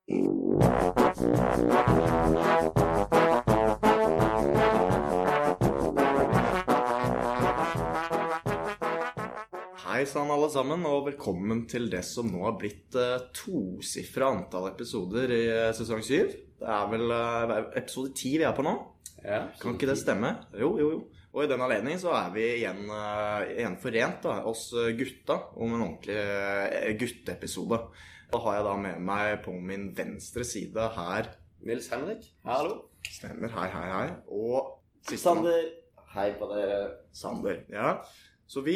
Hei sann alle sammen, og velkommen til det som nå har blitt tosiffret antall episoder i sesong 7. Det vel episode 10 vi på nå. Ja, kan ikke det stemme? Jo. Og i den anledning så vi igjen forent, da, oss gutta, om en ordentlig gutteepisode. Da har jeg da med meg på min venstre side her Nils Henrik, hallo. Stemmer, hei. Og Sander, hei på dere. Sander, ja. Så vi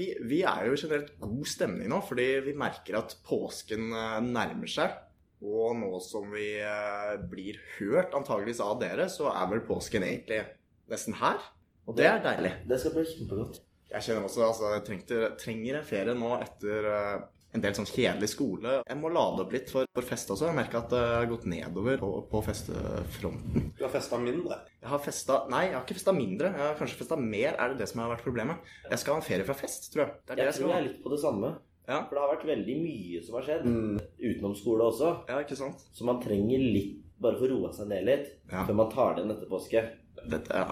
jo generelt god stemning nå, fordi vi merker at påsken nærmer seg. Og nå som vi blir hørt antageligvis av dere, så vel påsken egentlig nesten her. Og det deilig. Det skal bli kjempegodt. Jeg kjenner også, jeg trenger en ferie nå etter en del sånn kjedelig skole. Jeg må lade opp litt for fest også. Jeg merker at det har gått nedover på festefronten. Du har festet mindre? Jeg har ikke festet mindre. Jeg har kanskje festet mer, det som har vært problemet. Jeg skal ha en ferie fra fest, tror jeg. Jeg tror jeg er litt på det samme. Ja. For det har vært veldig mye som har skjedd. Utenom skole også. Ja, ikke sant? Så man trenger litt, bare for å roe seg ned litt, før man tar det inn etter påske. Dette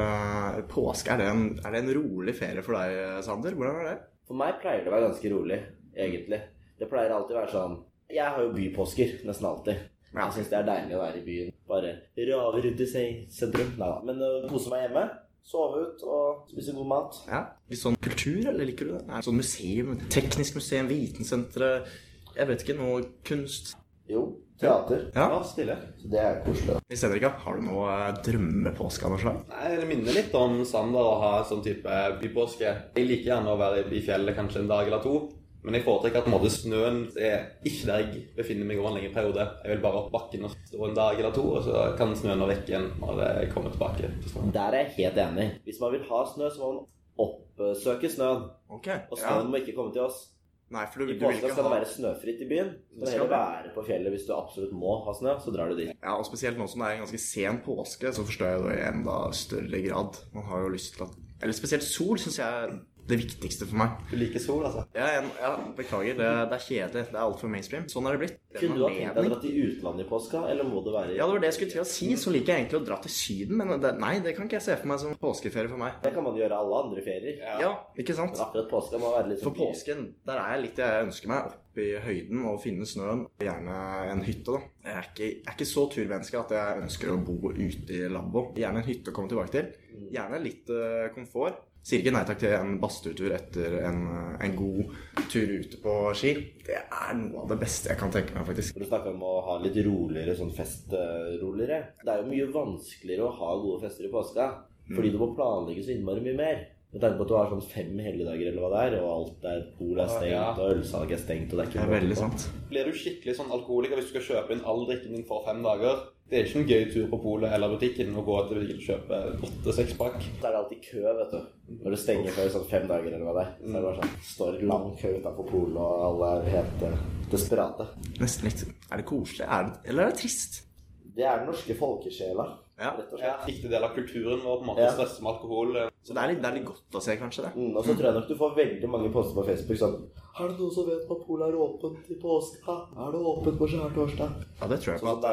påske. Er det en rolig ferie for deg, Sander? Hvordan det? For meg pleier det å være ganske rolig, egentlig. Det pleier alltid å være sånn. Jeg har jo bypåsker, nesten alltid. Jeg synes det deilig å være i byen. Bare rave rundt i sentrum. Neida. Men kose meg hjemme, sove ut og spise god mat. Ja, litt sånn kultur, eller liker du det? Sånn museum, teknisk museum, vitensentre, jeg vet ikke, noe kunst. Jo, teater. Ja, stille. Så det koselig. Nils Henrik, har du noe drømmepåske av noe slag? Nei, det minner litt om Sander å ha sånn type bypåske. Jeg liker gjerne å være i fjellet kanskje en dag eller to. Men jeg foretrekker at på en måte snøen ikke der jeg befinner meg over en lengre periode. Jeg vil bare opp bakken og stå en dag eller to, og så kan snøen nå vekk igjen når jeg kommer tilbake til snøen. Der jeg helt enig. Hvis man vil ha snø, så må man oppsøke snøen. Okay. Og snøen må ikke komme til oss. Nei, for I påska skal det være snøfritt i byen. Så det heller være på fjellet hvis du absolutt må ha snø, så drar du dit. Ja, og spesielt nå som det en ganske sen påske, så forstår jeg det i enda større grad. Man har jo lyst til at... Eller spesielt sol, synes jeg det viktigste for meg. Du liker sol, altså? Ja, beklager. Det kjedelig. Det alt for mainstream. Sånn det blitt. Kunne du ha tenkt deg å dra til utlandet i påska, eller må det være... Ja, det var det jeg skulle til å si. Så liker jeg egentlig å dra til syden, men det kan ikke jeg se for meg som påskeferie for meg. Det kan man gjøre alle andre ferier. Ja, ikke sant? Men akkurat påska må være litt sånn... For påsken, der jeg litt jeg ønsker meg, opp i høyden og finne snøen. Gjerne en hytte, da. Jeg ikke så turvenske at jeg ønsker å bo ute i Lambo. Gjerne en hytte å komme tilbake til. Gjerne litt komfort. Sier ikke nei takk til en badstuetur etter en god tur ute på ski. Det noe av det beste jeg kan tenke meg, faktisk. Du snakker om å ha litt roligere, sånn festroligere. Det jo mye vanskeligere å ha gode fester i påska, fordi du må planlegge så innmari mye mer. Med tanke på at du har sånn 5 helligdager eller hva det og alt pol stengt, og ølsalg stengt, og det ikke det veldig sant. Blir du skikkelig sånn alkoholiker hvis du skal kjøpe inn all drikken din for 5 dager? Det ikke en gøy tur på polet eller butikken å gå til butikken og kjøpe 8-6-pakk. Så det alltid kø, vet du. Når du stenger for sånn 5 dager eller hva det så det bare sånn, står lang kø utenfor polet, og alle helt desperate. Nesten litt. Det koselig? Eller det trist? Det den norske folkesjela, rett og slett. Viktig del av kulturen vår, på en måte stresse med alkohol. Så det litt godt å se, kanskje det. Og så tror jeg nok du får veldig mange poster på Facebook sånn, er det noen som vet at polet åpent i påska? Det åpent på skjærtorsdag? Ja, det tror jeg på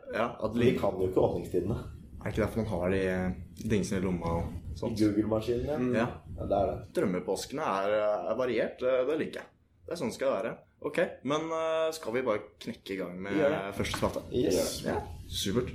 at vi kan jo ikke åpningstidene. Ikke derfor man har de dingsene i lomma og sånt? Google-maskinen, ja. Ja, det det. Drømmepåskene variert, det liker jeg. Det sånn skal det være. Ok, men skal vi bare knekke i gang med første spalte? Yes. Ja, supert.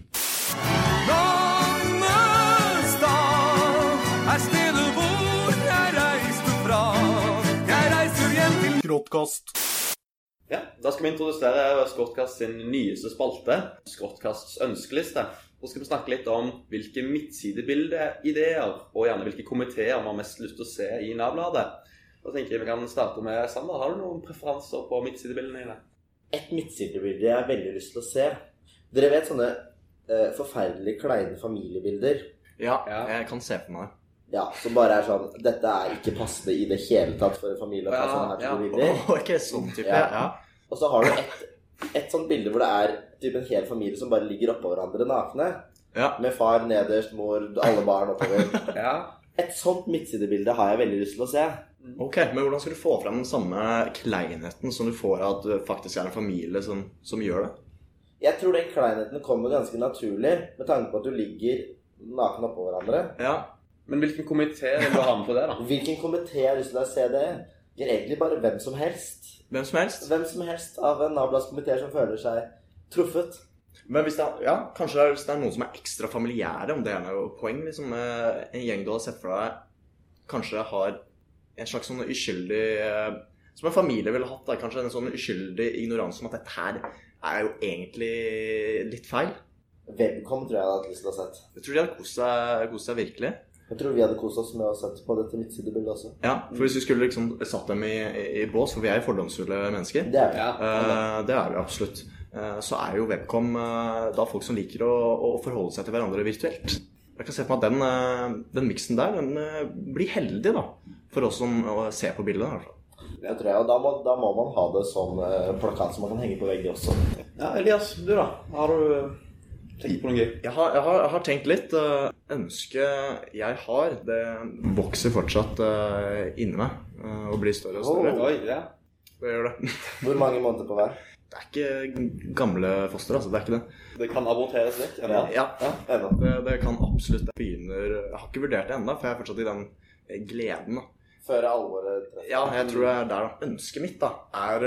Nannestad stedet hvor jeg reiste fra. Jeg reiser hjem til Skråttkast. Ja, da skal vi introdusere Skråttkast sin nyeste spalte, Skråttkasts ønskeliste. Så skal vi snakke litt om hvilke midtsidebildeideer og gjerne hvilke komiteer man har mest lyst til å se i Navbladet. Da tenker jeg vi kan starte med Sander. Har du noen preferanser på midtsidebildene dine? Et midtsidebilde jeg har veldig lyst til å se. Dere vet sånne forferdelige kleine familiebilder? Ja, jeg kan se på meg det. Ja, som bare sånn, dette ikke passende i det hele tatt for en familie å ta sånne her type bilder. Ok, sånn type, ja. Og så har du et sånt bilde hvor det typ en hel familie som bare ligger oppå hverandre nakne. Ja. Med far nederst, mor, alle barn oppover. Ja. Et sånt midtsidebilde har jeg veldig lyst til å se. Ok, men hvordan skal du få frem den samme kleinheten som du får av at det faktisk en familie som gjør det? Jeg tror den kleinheten kommer ganske naturlig, med tanke på at du ligger naken oppå hverandre. Ja. Men hvilken komité vil du ha med på det da? Hvilken komité har lyst til å se det? Det er egentlig bare hvem som helst. Hvem som helst? Hvem som helst av en Nablas komité som føler seg truffet. Men hvis det er, ja, kanskje hvis det er noen som er ekstra familiære, om det er noe poeng, liksom, en gjeng du har sett for deg, kanskje har en slags sånn uskyldig, som en familie ville hatt, da, kanskje en sånn uskyldig ignorans om at dette her er jo egentlig litt feil. Webcom tror jeg hadde hatt lyst til å ha sett. Jeg tror de hadde kost seg virkelig. Jeg tror vi hadde kost oss med å ha sett på dette midtsidebildet også. Ja, for hvis vi skulle liksom satt dem i bås, for vi er jo fordomsfulle mennesker. Det er vi. Det er vi absolutt. Så er jo webcom da folk som liker å forholde seg til hverandre virtuelt. Jeg kan se på meg at den miksen der, den blir heldig da, for oss som ser på bildet. Altså. Jeg tror jeg, og da må man ha det som plakat som man kan henge på veggen også. Ja, Elias, du da? Har du tenkt på noe gøy? Jeg har tenkt litt. Ønsket jeg har, det vokser fortsatt inni meg og blir større og større. Oi, ja. Det gjør det. Hvor mange måneder på hver? Det er ikke gamle foster, altså. Det er ikke det. Det kan aborteres litt, ennå. Ja, ennå. Det kan absolutt. Jeg har ikke vurdert det enda, for jeg er fortsatt i den gleden da. Før alvoret treffer. Ja, jeg tror det er der da. Ønsket mitt da, er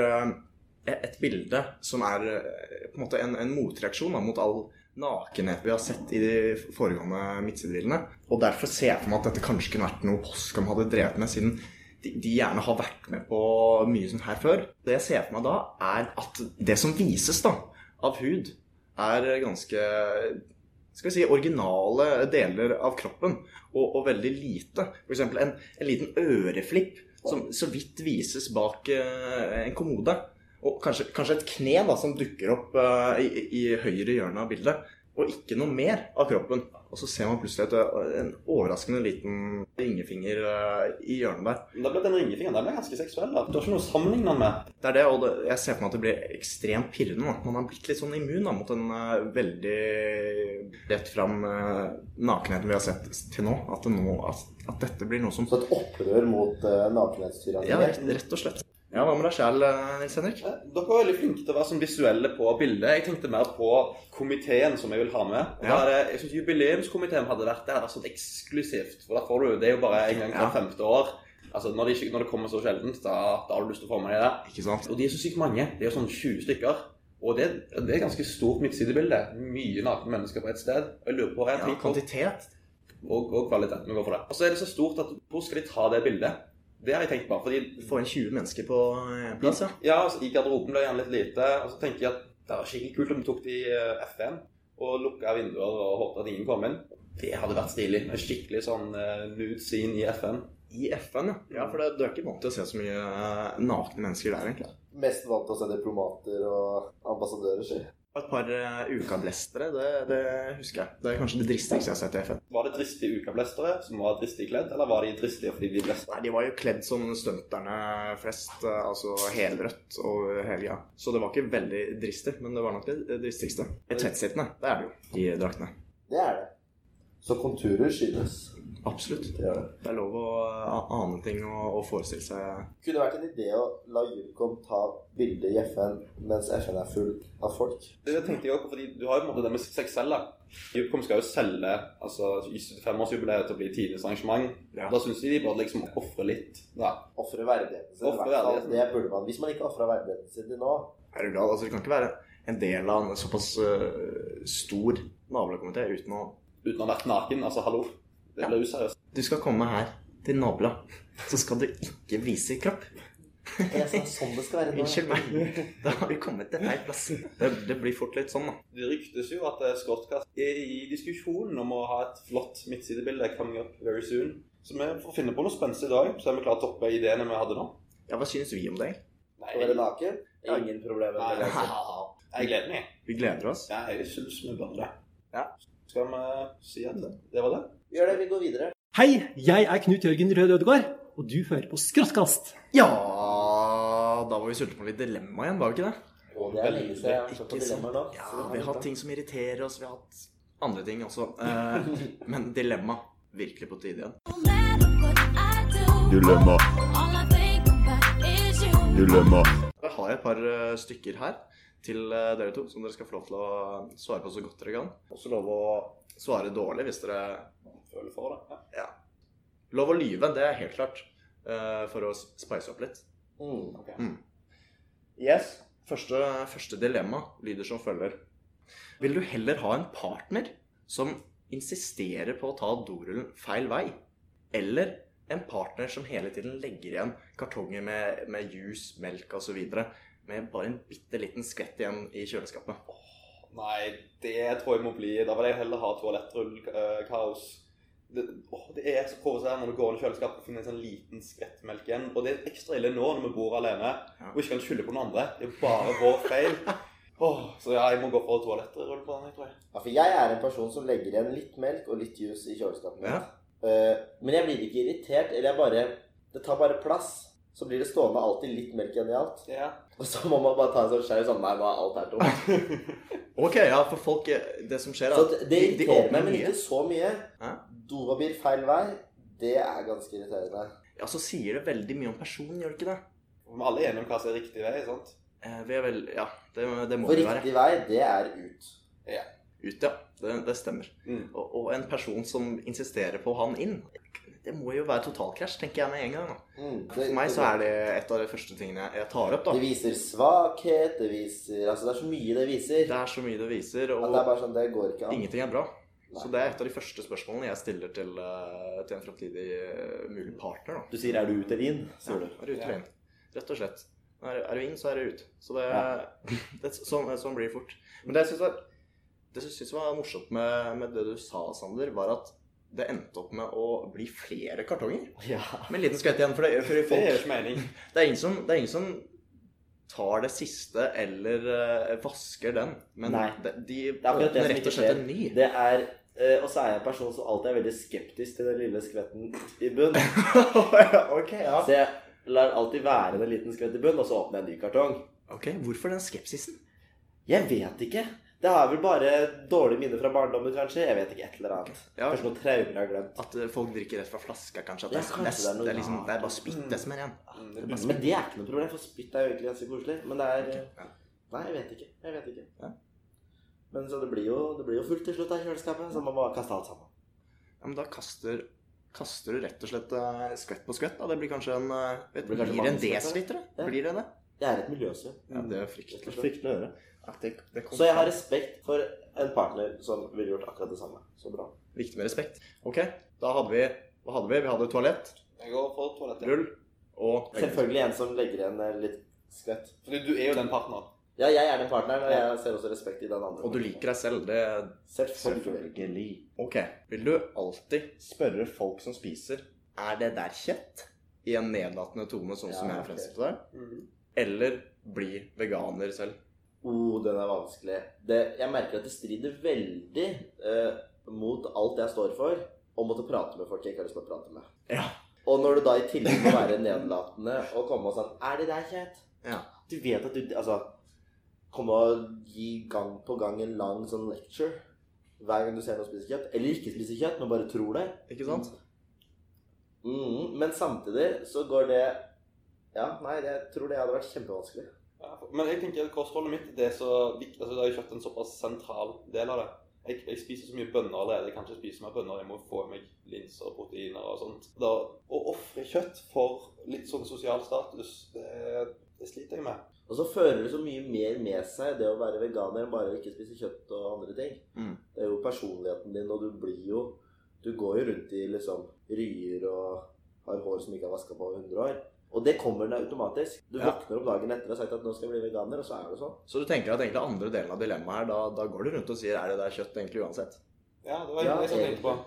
et bilde som er på en måte en motreaksjon da, mot all nakenhet vi har sett i de foregående midtsidebildene. Og derfor ser jeg for meg at dette kanskje kunne vært noe Poscom hadde drevet med, siden de gjerne har vært med på mye sånn her før. Det jeg ser for meg da, er at det som vises da, av hud, er ganske, skal vi si, originale deler av kroppen, og veldig lite. For eksempel en liten øreflipp, som så vidt vises bak en kommode. Og kanskje et kne da, som dukker opp i høyre hjørne av bildet, og ikke noe mer av kroppen. Og så ser man plutselig en overraskende liten ringefinger i hjørnet der. Men da ble den ringefingeren, den ble ganske seksuell da. Du har ikke noe sammenlignende med. Det er det, og jeg ser for meg at det blir ekstremt pirrende. Da. Man har blitt litt sånn immun da, mot den veldig rett frem nakenheten vi har sett til nå. At dette blir noe som... Så et opprør mot nakenhetstyranni. Ja, rett og slett. Ja, hva med deg selv, Nils Henrik? Dere var veldig flinke til å være sånn visuelle på bildet. Jeg tenkte mer på komiteen som jeg vil ha med. Og jeg synes jubileumskomiteen hadde vært der sånn eksklusivt. For da får du, det er jo bare en gang hver 5. år. Altså, når det kommer så sjeldent, da har du lyst til å få med deg det. Ikke sant? Og de er så sykt mange. Det er jo sånn 20 stykker. Og det er ganske stort midtsidebilde. Mye nakne mennesker på et sted. Og jeg lurer på kvantitet. Og kvalitet. Vi går for det. Og så er det så stort at hvor skal de ta det bildet? Det har jeg tenkt på, fordi... Få inn 20 mennesker på plass, ja. Ja, altså, i garderoben ble jeg litt lite, og så tenker jeg at det var skikkelig kult om du tok det i FN, og lukket vinduer og håpet at ingen kom inn. Det hadde vært stilig, med skikkelig sånn nude scene i FN. I FN, ja. Ja, for du er ikke vant til å se så mye nakne mennesker der, egentlig. Mest vant til å se diplomater og ambassadører, sier. Et par ukablestere, det husker jeg. Det er kanskje det dristigste jeg har sett i FN. Var det dristige ukablestere som var dristig kledd, eller var de dristige fordi de bleste? Nei, de var jo kledd som stunterne flest, altså helrødt og helga. Så det var ikke veldig dristig, men det var nok det dristigste. Tettsittende, det er det jo, i draktene. Det er det. Så konturer skyldes. Absolutt. Det er det. Det er lov å ane ting og forestille seg. Kunne det vært en idé å la Jurkom ta bilder i FN mens FN er full av folk? Det tenkte jeg også, fordi du har jo på en måte det med seg selv da. Jurkom skal jo selge, altså i 75-årsjubileet til å bli tidens arrangement. Ja. Da synes de bare liksom offre litt. Ja. Offre verdigheten sin. Det burde man. Hvis man ikke offrer verdigheten sin til nå. Er du glad? Altså, det kan ikke være en del av en såpass stor navlekomité uten å ha vært naken, altså hallo. Det ble useriøst. Du skal komme her til Nabla, så skal du ikke vise kropp. Det er sånn det skal være nå. Unnskyld meg, da har vi kommet til feil plass. Det blir fort litt sånn da. Det ryktes jo at Skottkast er i diskusjonen om å ha et flott midtsidebilde coming up very soon. Så vi får finne på noe spennende i dag, så er vi klart å toppe ideene vi hadde nå. Ja, hva synes vi om det? Å være naken? Ingen problemer med det. Jeg gleder meg. Vi gleder oss. Ja, jeg synes vi bør det. Ja. Skal vi si at det var det? Gjør det, vi går videre. Hei, jeg er Knut Jørgen Rød Ødegård, og du hører på Skråttkast. Ja, da var vi sultet på litt dilemma igjen, var vi ikke det? Og det er lenge siden jeg har stått på dilemmaer da. Ja, vi har hatt ting som irriterer oss, vi har hatt andre ting også. Men dilemma, virkelig på tide igjen. Dilemma. Jeg har et par stykker her til dere to, som dere skal få lov til å svare på så godt dere kan. Også lov å svare dårlig hvis dere Føler for det. Ja. Lov å lyve, det er helt klart, for å spice opp litt. Ok. Yes. Første dilemma lyder som følger. Vil du heller ha en partner som insisterer på å ta dorullen feil vei, eller en partner som hele tiden legger igjen kartonger med juice, melk og så videre, med bare en bitteliten skvett igjen i kjøleskapet? Nei, det tror jeg må bli. Da vil jeg heller ha toalettrullkaos. Det er så provoserende når du går inn i kjøleskapet og finner en sånn liten skvett melk igjen. Og det er ekstra ille nå når vi bor alene og ikke kan skylde på noen andre. Det er bare vår feil. Så ja, jeg må gå for toalettrull på den, tror jeg. Ja, for jeg er en person som legger igjen litt melk og litt juice i kjøleskapet. Ja. Men jeg blir ikke irritert, eller det tar bare plass. Så blir det stående alltid litt melk igjen i alt. Ja. Og så må man bare ta en sånn skjær sånn, nei, nå er alt her tomt. Ok, ja, for folk, det som skjer Så at det irriterer meg, men mye. ikke så mye. Hæ? Dopapir feil vei, det er ganske irriterende. Ja, så sier det veldig mye om personen, gjør det ikke det? Vi alle er enige om hva som er riktig vei, sant? Vi er vel, ja, det må For det være. riktig vei, det er ut. Ja. Ut, ja, det stemmer. Og en person som insisterer på å ha den inn, det må jo være totalkrasj, tenker jeg med en gang. Da. For meg så er det et av de første tingene jeg tar opp, da. Det viser svakhet, det er så mye det viser. Det er så mye det viser, og At det er bare sånn, det går ikke an. ingenting er bra. Nei. Så det er et av de første spørsmålene jeg stiller til en fremtidig mulig partner, da. Du sier, er du ut eller inn? Sier du. Er du ut eller inn? Rett og slett. Er du inn, så er du ut. Så sånn blir det fort. Men det jeg synes var morsomt med det du sa, Sander, var at det endte opp med å bli flere kartonger. Ja. Med en liten skvett igjen, for det Det er jo ikke mening. Det er ingen som tar det siste eller vasker den. Men Nei. de Det er akkurat det åpner som rett ikke og slett skjer. en ny. Det er, og så er jeg en person som alltid er veldig skeptisk til den lille skvetten i bunn. Ok, ja. Så jeg lar alltid være en liten skvett i bunn, og så åpner jeg en ny kartong. Ok, hvorfor den skepsisen? Jeg vet ikke. Det er vel bare dårlige minner fra barndommen, kanskje. Jeg vet ikke, et eller annet. Ja. Kanskje noen traumer jeg har glemt. At folk drikker rett fra flaska, kanskje. At Ja, det, kanskje det er noe- det er liksom, det er bare spytt det som er igjen. Men det er ikke noe problem, for spytt er jo egentlig ganske koselig. Men det er... Ja. Nei, jeg vet ikke. Ja. Men så det blir jo fullt til slutt av kjøleskapet, så man må bare kaste alt sammen. Ja, men da kaster du rett og slett skvett på skvett. Da. Det blir kanskje en, blir kanskje blir det en mange skvett, desiliter? Ja. Blir det det? Det er et miljøsyn. Ja, det er fryktelig. Fryktelig å høre. Ja, det kom Så jeg har fram. respekt for en partner som ville gjort akkurat det samme. Så bra. Viktig med respekt. Ok, da hadde vi... Hva hadde vi? Vi hadde toalett, Jeg går for toalettet. rull og... Selvfølgelig en som legger igjen litt skvett. Fordi du er jo den partneren. Ja, jeg er den partneren, og jeg ser også respekt i den andre. Og du liker deg selv, det... Selvfølgelig. Ok, vil du alltid spørre folk som spiser, er det der kjøtt? I en nedlatende tone, sånn som Ja, jeg ok. fremstilte deg? Eller bli veganer selv? Den er vanskelig. Jeg merker at det strider veldig mot alt jeg står for, å måtte prate med folk jeg ikke har lyst til å prate med. Ja. Og når du da i tillegg må være nedlatende og komme og sånn, er det der kjøtt? Ja. Du vet at du, altså, komme og gi gang på gang en lang sånn lecture hver gang du ser noen spise kjøtt, eller ikke spise kjøtt, men bare tror det. Ikke sant? Men samtidig så går det, ja, nei, jeg tror det hadde vært kjempevanskelig. Ja, men jeg tenker at kostholdet mitt det er så viktig. Altså, det har jo kjøtt en såpass sentral del av det. Jeg spiser så mye bønner allerede. Jeg kan ikke spise mer bønner. Jeg må få i meg linser og proteiner og sånt. Da, å offre kjøtt for litt sånn sosial status, det sliter jeg med. Og så fører det så mye mer med seg det å være veganer enn bare å ikke spise kjøtt og andre ting. Det er jo personligheten din, og du går jo rundt i liksom ryer og har hår som ikke har vasket på 100 år. Og det kommer det automatisk. Du våkner om dagen etter og har sagt at nå skal jeg bli veganer, og så er det sånn. Så du tenker at egentlig andre delen av dilemmaet her, da går du rundt og sier, er det der kjøtt egentlig uansett? Ja, det var egentlig det jeg tenkte på.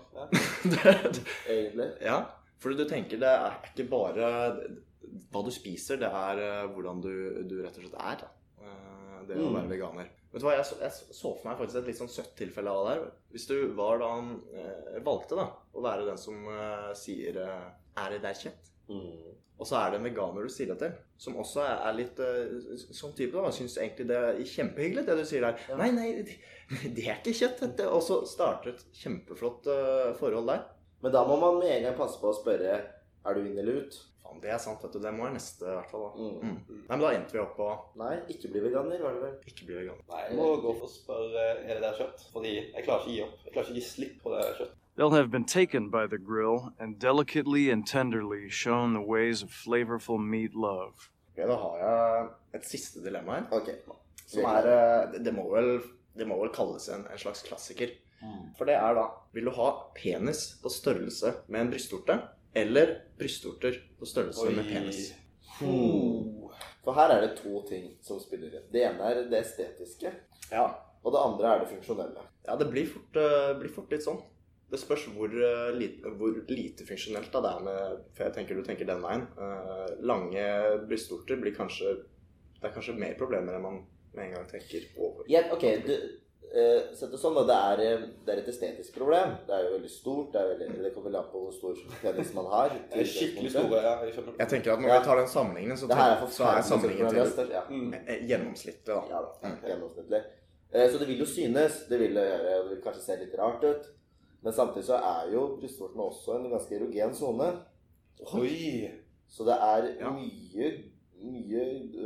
Ja. Egentlig. Ja, for du tenker det er ikke bare hva du spiser, det er hvordan du rett og slett er, da. Det å være veganer. Vet du hva, jeg så for meg faktisk et litt sånn søtt tilfelle av det her. Hvis du var da valgte da, å være den som sier, er det der kjøtt? Og så er det en veganer du sier det til, som også er litt sånn type da, synes egentlig det er kjempehyggelig det du sier der. Ja. Nei, det er ikke kjøtt. Og så starter et kjempeflott forhold der. Men da må man med en gang passe på å spørre, Er du inn eller ut? Faen, det sant, vet du. Det må jeg neste, I hvert fall da. Nei, men da endte vi opp på Nei, ikke bli veganer, var det vel? ikke bli vegan. Nei, jeg må gå for å spørre, er det der kjøtt? Fordi jeg klarer ikke å gi opp. Jeg klarer ikke å gi slipp på det kjøtt. They'll have been taken by the grill and delicately and tenderly shown the ways of flavorful meat love. Ok, da har jeg et siste dilemma her. Ok. Som det må vel kalles en slags klassiker. For det da, vil du ha penis på størrelse med en brystvorte, eller brystvorter på størrelse med penis? For her det 2 ting som spiller inn. Det ene det estetiske, Ja, og det andre det funksjonelle. ja det blir fort litt sånn. Det spørs hvor lite funksjonelt da det med, for jeg tenker du tenker den veien. Lange brystvorter blir kanskje, det kanskje mer problemer enn man med en gang tenker over. Ja, ok, sett det sånn da, det et estetisk problem. Det jo veldig stort, det kommer vel an på hvor stor penis man har. Det skikkelig store, ja. Jeg tenker at når vi tar den sammenligningen, så sammenligningen til gjennomsnittet da. Ja, gjennomsnittlig. Så det vil jo synes, det vil kanskje se litt rart ut, men samtidig så jo brystvortene også en ganske erogen zone. Oi! Så det mye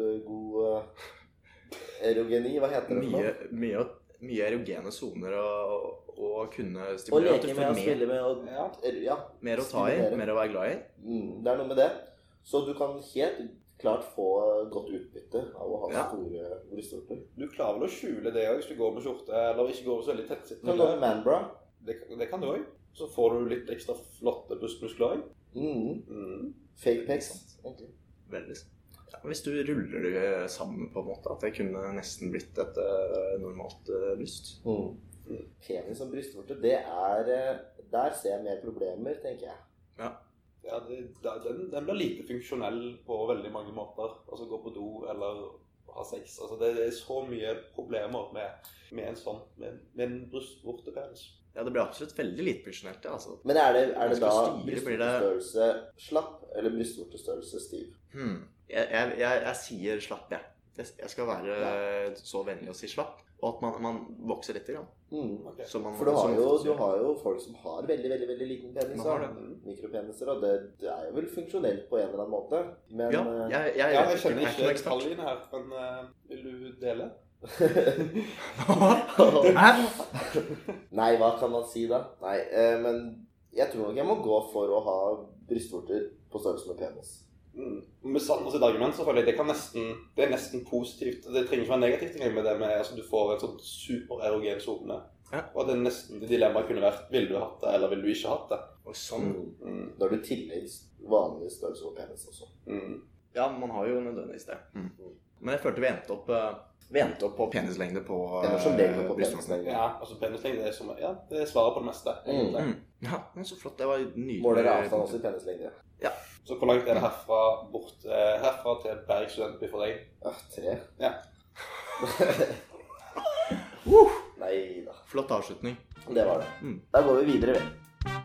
god erogeni, hva heter det for noe? Mye erogene zoner å kunne Og stimulere. leke med, og spille med, og Mer å ta I, mer å være glad I. Det noe med det. Så du kan helt klart få godt utbytte av å ha store brystvorter. Du klarer vel å skjule det hvis du går med skjorte, eller ikke går så veldig tettsittende. Kan du ha en man-bra? Det kan du også. Så får du litt ekstra flotte brystmuskler også. Fake pecs. Veldig. Ja, hvis du ruller det sammen på en måte, at det kunne nesten blitt et normalt bryst. Penis som brystvorte, der ser jeg mer problemer, tenker jeg. Ja, den blir lite funksjonell på veldig mange måter. Altså gå på do eller ha sex. Altså det så mye problemer med en sånn, med en brystvortepenis. Ja, det blir absolutt veldig lite funksjonelt, altså. Men det da styre, brystvortestørrelse slapp, eller brystvortestørrelse stiv? Jeg sier slapp, jeg. Jeg skal være så vennlig å si slapp, og at man vokser litt grann. Okay. For du har jo folk som har veldig, veldig, veldig liten penis, mikropeniser, og det jo vel funksjonelt på en eller annen måte. Men, jeg skjønner ikke detaljene her, men vil du dele? Nei, hva kan man si da? Nei, men jeg tror nok jeg må gå for å ha brystvorter på størrelse med penis. Med Sanders argument så føler jeg det nesten positivt. Det trenger ikke være negativt med det med altså, du får en sånn supererogen zone. Og det nesten dilemmaet kunne vært, vil du hatt det eller vil du ikke hatt det? Og sånn. Da har du tillegg vanlig størrelse på penis også. Ja, man har jo nødvendigvis det. Men jeg følte vi endte opp på penislengde på penislegde. Ja, altså penislengde det svarer på det meste. Ja, men så flott, det var nydelig. Måler avstand også I penislengde? Ja. Så hvor langt det herfra til Berg studentby for deg? 3. Ja. Nei da. Flott avslutning. Det var det. Da går vi videre, vel.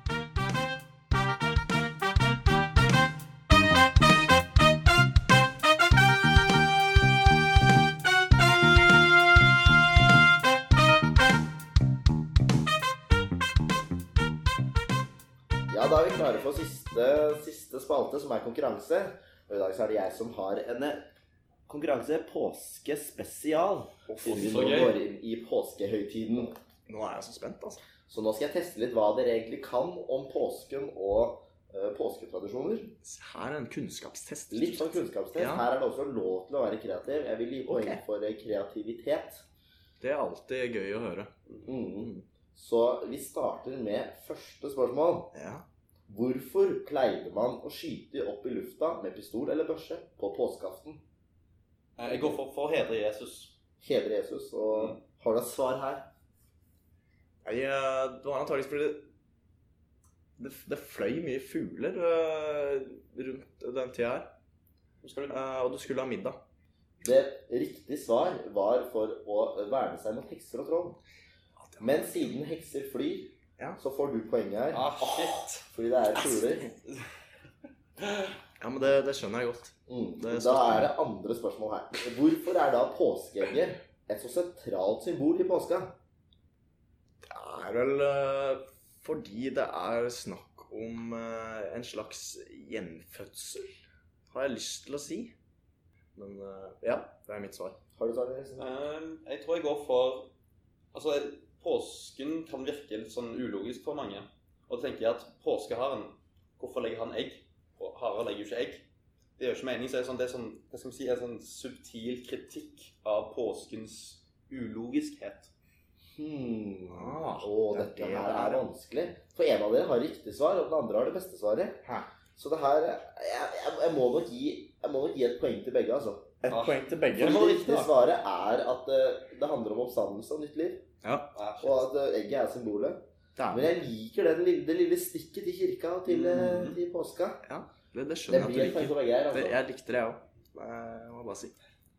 Ja, da vi klare for siste spalte, som konkurranse. Og I dag så det jeg som har en konkurranse påskespesial. Siden vi nå går inn I påskehøytiden. Nå jeg så spent, altså. Så nå skal jeg teste litt hva dere egentlig kan om påsken og påsketradisjoner. Her en kunnskapstest. Litt sånn kunnskapstest. Ja. Her det også lov til å være kreativ. Jeg vil gi poeng for kreativitet. Det alltid gøy å høre. Så vi starter med første spørsmål. Ja. Hvorfor pleide man å skyte opp I lufta med pistol eller børse på påskeaften? Jeg går for å hedre Jesus. Hedre Jesus, og har du et svar her? Det var antageligvis fordi det fløy mye fugler rundt den tida her. Og du skulle ha middag. Det riktige svar var for å verne seg mot hekser og troll. Men siden hekser flyr, så får du poenget her. Shit. Fordi det fugler. Ja, men det skjønner jeg godt. Da det andre spørsmål her. Hvorfor da påskeegget et så sentralt symbol I påska? Det vel fordi det snakk om en slags gjenfødsel, har jeg lyst til å si. Men ja, det er mitt svar. Har du svaret? Jeg tror jeg går for... Altså, påsken kan virke litt sånn ulogisk for mange. Og da tenker jeg at påskeharen, hvorfor legger han egg? Og harer legger jo ikke egg. Det gjør ikke mening, så det er sånn, hva skal man si, en sånn subtil kritikk av påskens ulogiskhet. Dette her er vanskelig. For en av dere har riktig svar, og den andre har det beste svaret. Så det her, jeg må nok gi et poeng til begge, altså. Et poeng til begge. For det riktige svaret er at det handler om oppstandelse og nytt liv. Ja. Og at egget er symbolet. Men jeg liker det lille stikket til kirka og til påska. Ja, det skjønner jeg at du liker. Altså. Jeg likte det, jeg også. Jeg må bare si.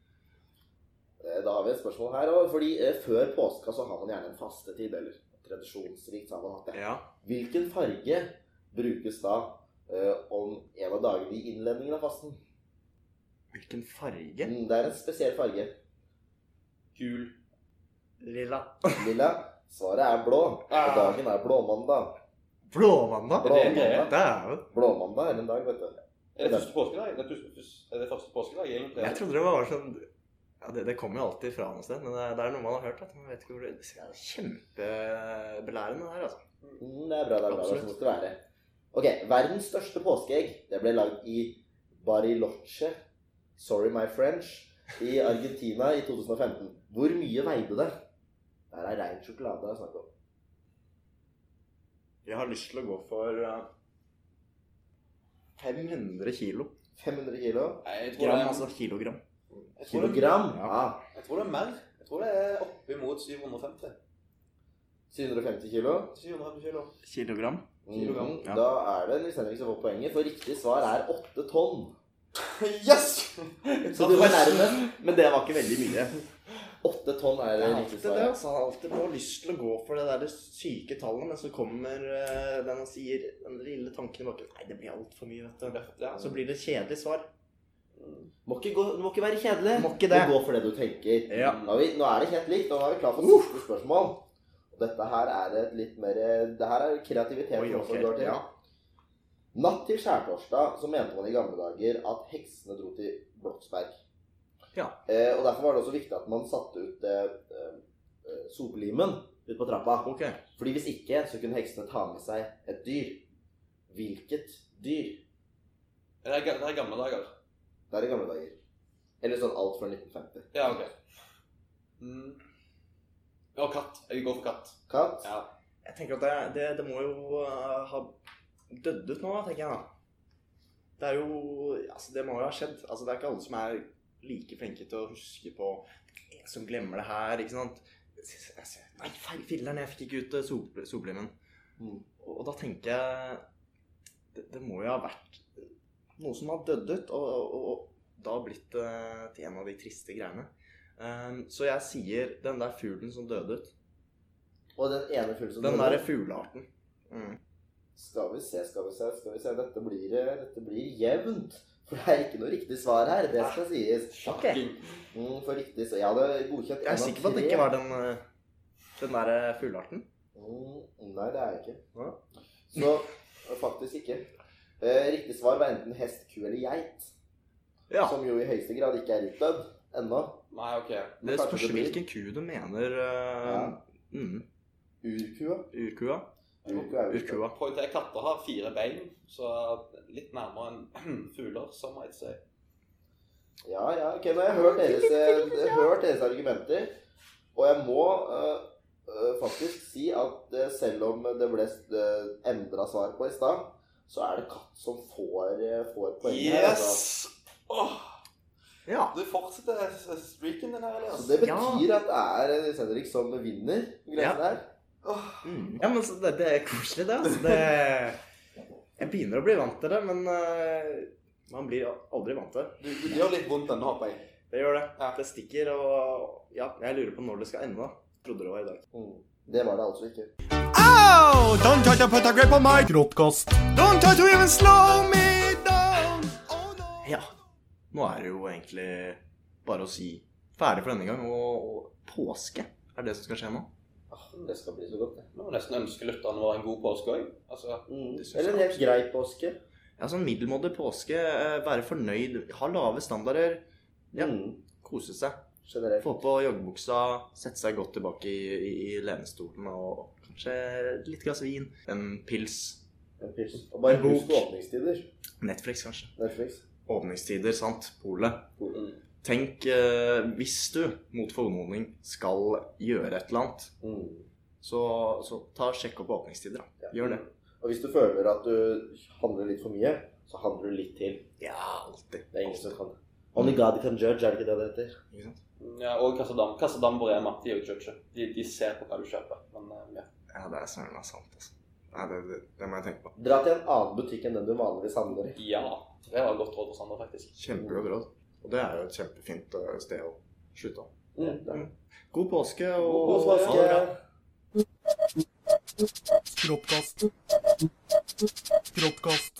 Da har vi et spørsmål her også, fordi før påska så har man gjerne en fastetid, eller tradisjonsrikt så har man hatt det. Ja. Hvilken farge brukes da om en av dagene i innledningen av fasten? Hvilken farge? Det er en spesiell farge. Gul. Lilla. Lilla. Svaret er blå. Og dagen er blåmandag. Blåmandag? Blåmandag er en dag, vet du. Er det første påskedag? Er det første påskedag egentlig? Jeg trodde det var sånn... Ja, det kommer jo alltid fra noe sted, men det er noe man har hørt, at man vet ikke hvor det er kjempebelærende her, altså. Det er bra, det måtte det være. Ok, verdens største påskeegg, det ble lagd i Bariloche, sorry my French, i Argentina i 2015. Hvor mye veide det? Det er ren sjokolade jeg snakker om. Jeg har lyst til å gå for 500 kilo. 500 kilo? Gram, altså kilogram. Kilogram? Ja. Jeg tror det er mer. Jeg tror det er opp imot 750. 750 kilo? 750 kilo. Kilogram? Kilogram. Ja. Da er det Nils Henrik som får poenget, for riktig svar er 8 tonn. Yes! Så du var nærmest, men det var ikke veldig mye. 8 tonn er det riktig svar. Jeg har alltid lyst til å gå for det der syke tallet, men så kommer den og sier den lille tanken i bakken. Nei, det blir alt for mye, vet du. Så blir det kjedelig svar. Må ikke være kjedelig. Må ikke det. Du går for det du tenker. Ja. Nå er det helt likt, og nå er vi klar for siste spørsmål. Og dette her er et litt mer... Det her er kreativitet som går til. Ja. Natt til skjærtorsdag så mente man i gamle dager at heksene dro til Bloksberg. Ja. Og derfor var det også viktig at man satte ut sopelimen ut på trappa. Okay. Fordi hvis ikke, så kunne heksene ta med seg et dyr. Hvilket dyr? Det er gamle dager. Det er i gamle dager. Eller sånn alt før 1950. Ja, ok. Ja, katt. Jeg går for katt. Katt? Ja. Jeg tenker at det må jo ha dødd ut nå, tenker jeg da. Det er jo... Altså, det må jo ha skjedd. Altså, det er ikke alle som er like flinke til å huske på en som glemmer det her, ikke sant? Nei, feil filleren, jeg fikk ikke ut soplimen. Og da tenker jeg... Det må jo ha vært... noe som har dødd ut, og da har blitt til en av de triste greiene. Så jeg sier den der fuglen som døde ut. Og den ene fuglen som døde ut? Den der fuglearten. Skal vi se. Dette blir jevnt. For det er ikke noe riktig svar her, det skal sies. Okay. For riktig, så jeg hadde godkjent 1 av 3. Jeg er sikker på at det ikke var den der fuglearten. Nei, det er jeg ikke. Så faktisk ikke. Riktig svar var enten hest, ku eller geit. Ja. Som jo i høyeste grad ikke er utdødd ennå. Nei, ok. Det spørs hvilken ku du mener. Urkua. Urkua. Poenget er katter har 4 bein, så litt nærmere enn fugler, som jeg sier. Ja, ok, nå har jeg hørt deres argumenter, og jeg må faktisk si at selv om det ble endret svar på i sted, så er det katt som får poeng her. Yes! Ja. Du fortsetter streaken din her, Elias. Så det betyr at det er Nils Henrik som vinner grensen her. Ja, men det er koselig det, altså. Jeg begynner å bli vant til det, men man blir aldri vant til det. Det gjør litt vondt ennå, håper jeg. Det gjør det. Ja. Det stikker, og ja, jeg lurer på når det skal ende. Jeg trodde det var i dag. Det var det altså ikke. Ow! Don't try to put a grip on my gråtkast. Don't try to even slow me down. Oh no. Ja, nå er det jo egentlig bare å si ferdig for denne gang, og påske er det som skal skje nå. Det skal bli så godt, det. Nå må nesten ønske lytterne var en god påske også. Altså, Eller en helt grei påske. Ja, sånn middelmådig påske, være fornøyd, ha lave standarder, kose seg. Generelt. Få på joggebuksa, sette seg godt tilbake i lenestolen, og kanskje litt glass vin, en pils. Og bare husk åpningstider. Netflix, kanskje. Netflix. Åpningstider, sant? Polet. Tenk, hvis du mot formodning skal gjøre et eller annet, så sjekk opp åpningstider da. Gjør det. Og hvis du føler at du handler litt for mye, så handler du litt til. Ja, alltid. Det ingen som kan. Only God can judge, det ikke det heter? Ikke sant? Ja, og Kassadam og Rema, de er jo judge. De ser på hva du kjøper. Men, Ja, det er søren sant, altså. Nei, det må jeg tenke på. Dra til en annen butikk enn den du vanligvis handler i. Ja, det var godt råd hos andre, faktisk. Kjempegodt råd. Og det er jo et kjempefint sted å slutte av. God påske, og God påske! Skråttkast. Skråttkast.